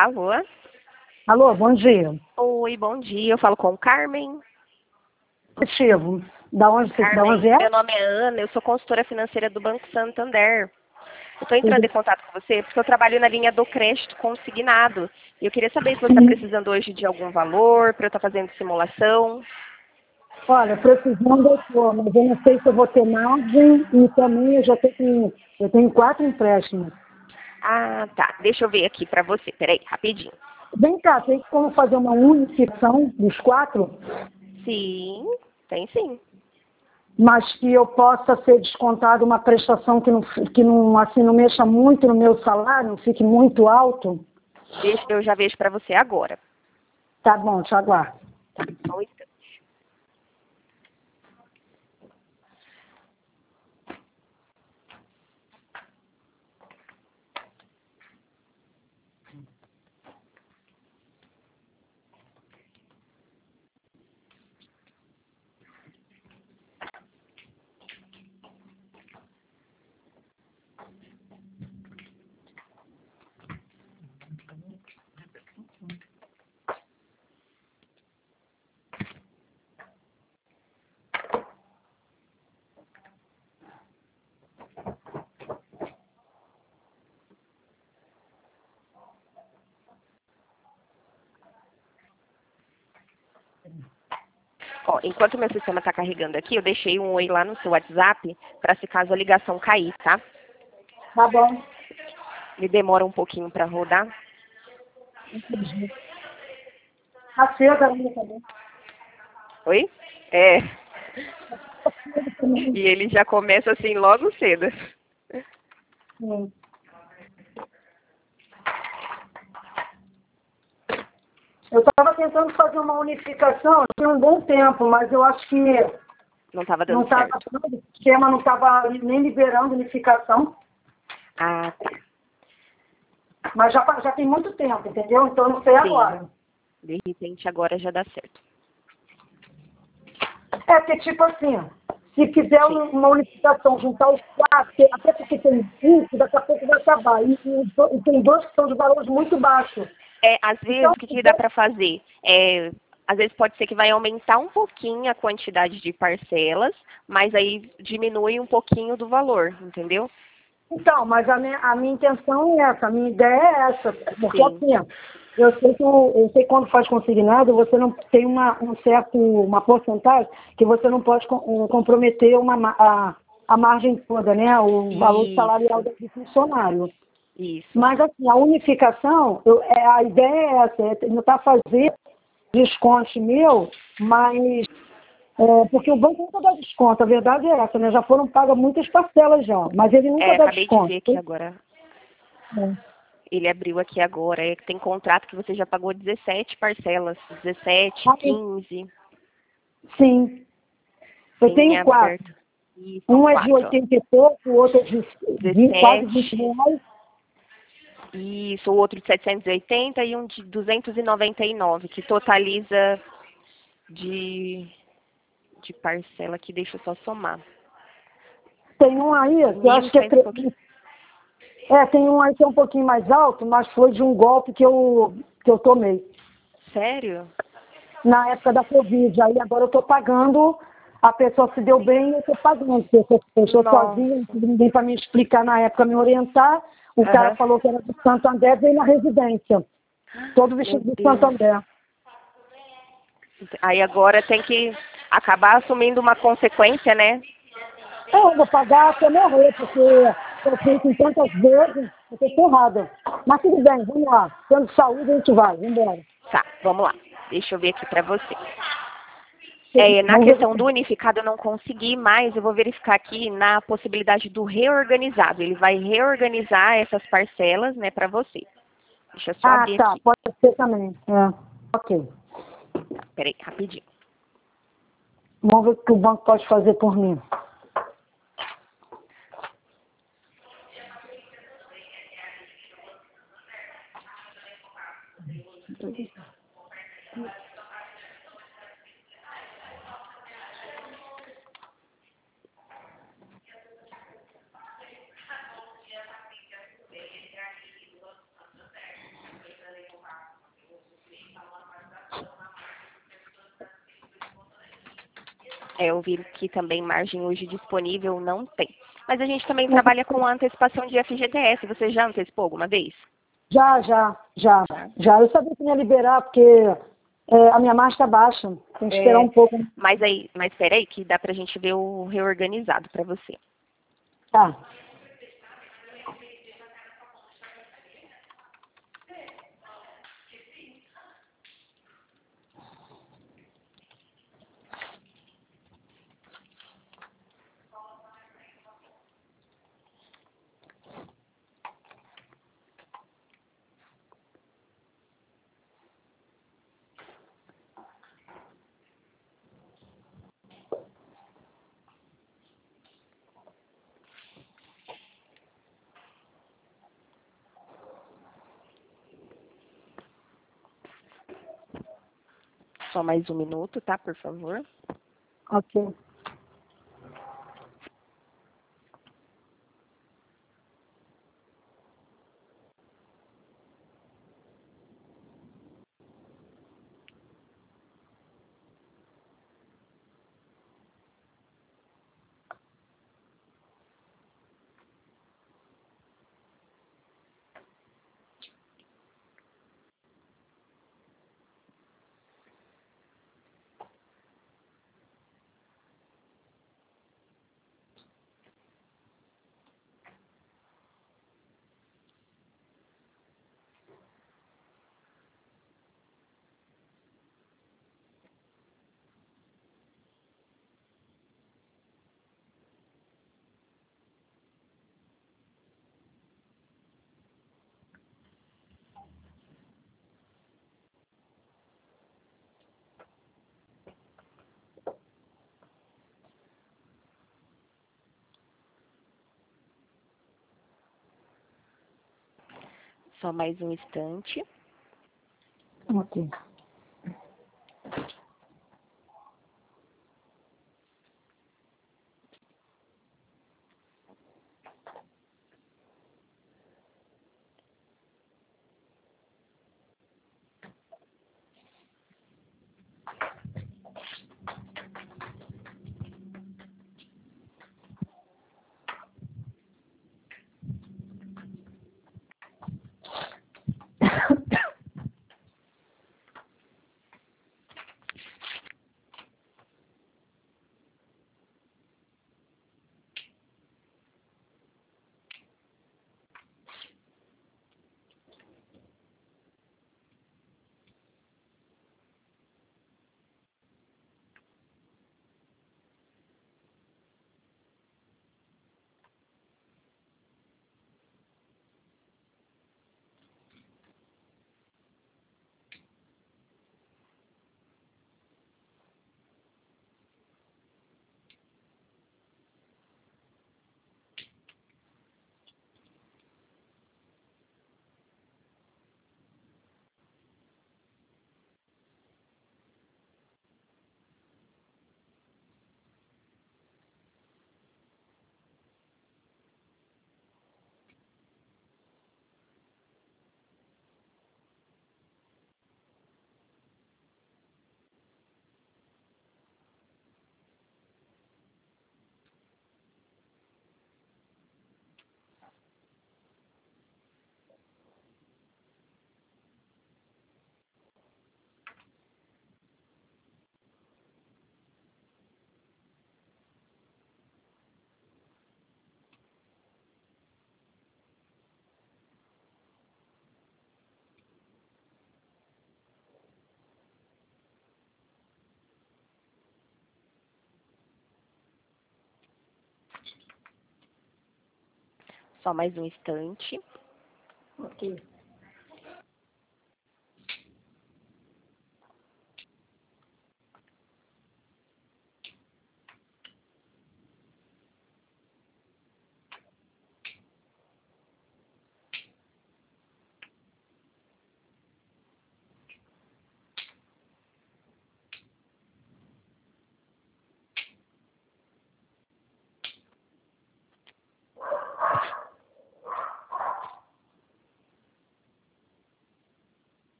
Alô? Alô, bom dia. Oi, bom dia. Eu falo com o Carmen. Positivo. Da onde Carmen, é? meu nome é Ana, eu sou consultora financeira do Banco Santander. Eu estou entrando em contato com você porque eu trabalho na linha do crédito consignado. E eu queria saber se você está precisando hoje de algum valor para eu estar fazendo simulação. Olha, precisando eu tô, mas eu não sei se eu vou ter margem e também eu tenho 4 empréstimos. Ah, tá. Deixa eu ver aqui para você. Peraí, rapidinho. Vem cá, tem como fazer uma unificação dos 4, Sim, tem sim. mas que eu possa ser descontado uma prestação que não, assim, não mexa muito no meu salário, não fique muito alto? Eu já vejo para você agora. Tá bom, te aguardo. Tá, só um instante. Ó, enquanto meu sistema está carregando aqui, eu deixei um oi lá no seu WhatsApp para se caso a ligação cair, tá? Tá bom. Ele demora um pouquinho para rodar. Acesa a minha também. Oi? É. E ele já começa assim logo cedo. Sim. Eu estava tentando fazer uma unificação tinha um bom tempo, mas eu acho que Não estava não dando estava, certo. o esquema não estava nem liberando unificação, Ah, tá. mas já tem muito tempo, entendeu? Então eu não sei agora. De repente agora já dá certo. É porque, tipo assim, se quiser Sim. uma unificação, juntar os 4, até porque tem 5, daqui a pouco vai acabar. E tem 2 que são de valores muito baixos. É, às vezes, Então, o que, que dá para fazer? Às vezes pode ser que vai aumentar um pouquinho a quantidade de parcelas, mas aí diminui um pouquinho do valor, entendeu? mas a minha intenção é essa, a minha ideia é essa. Porque Sim. assim, eu sei que quando faz consignado, você não tem uma porcentagem que você não pode comprometer a margem toda, né? O valor salarial do funcionário. Isso. Mas assim, a unificação, a ideia é essa, é tentar fazer desconto meu, mas porque o banco nunca dá desconto, a verdade é essa, né? Já foram pagas muitas parcelas já, mas ele nunca dá Acabei de desconto. ver aqui agora. É. Ele abriu aqui agora. Tem contrato que você já pagou 17 parcelas. 17, Ah, 15. sim, eu Tem tenho 4. aberto. E são Um é de 4, ó. 80 e pouco, o outro é de quase 20 17. reais. Isso, o outro de 780 e um de 299, que totaliza de, de parcela aqui, deixa eu só somar. Tem um aí, que eu acho que é... 1.100 e pouquinho. tem um aí que é um pouquinho mais alto, mas foi de um golpe que eu tomei. Sério? Na época da Covid. Aí agora eu estou pagando, a pessoa se deu bem e eu estou pagando. Porque eu estou sozinha, não tive ninguém para me explicar na época, me orientar. O cara falou que era do Santander, veio na residência. Todo vestido Meu de Deus. Santander. Aí agora tem que acabar assumindo uma consequência, né? Eu vou pagar até morrer, porque eu fiz em tantas vezes, eu estou ferrada. Mas tudo bem, vamos lá. Tendo saúde, a gente vai, vamos embora. Tá, vamos lá. Deixa eu ver aqui pra você. Na Vamos questão ver. do unificado eu não consegui, mas eu vou verificar aqui na possibilidade do reorganizado. Ele vai reorganizar essas parcelas, né, para você. Deixa eu só Ah, abrir tá, aqui. pode ser também. Ok. Tá, peraí, rapidinho. Vamos ver o que o banco pode fazer por mim. Eu vi que também margem hoje disponível não tem. Mas a gente também trabalha com a antecipação de FGTS. Você já antecipou alguma vez? Já. Eu sabia que não ia liberar, porque a minha margem está baixa. Tem que esperar um pouco. Mas peraí, que dá pra gente ver o reorganizado para você. Tá. Só mais um minuto, tá, por favor? Ok. Só mais um instante. Ok. Só mais um instante. Ok.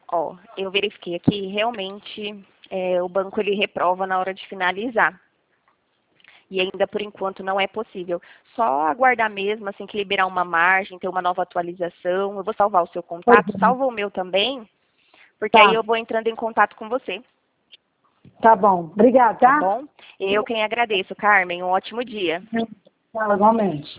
Ó, eu verifiquei aqui, realmente, o banco ele reprova na hora de finalizar. E ainda por enquanto não é possível. Só aguardar mesmo, assim que liberar uma margem, ter uma nova atualização. Eu vou salvar o seu contato, salva o meu também, porque aí eu vou entrando em contato com você. Tá bom. Obrigada, Tá tá? bom? Eu quem agradeço, Carmen. Um ótimo dia. Tá, igualmente.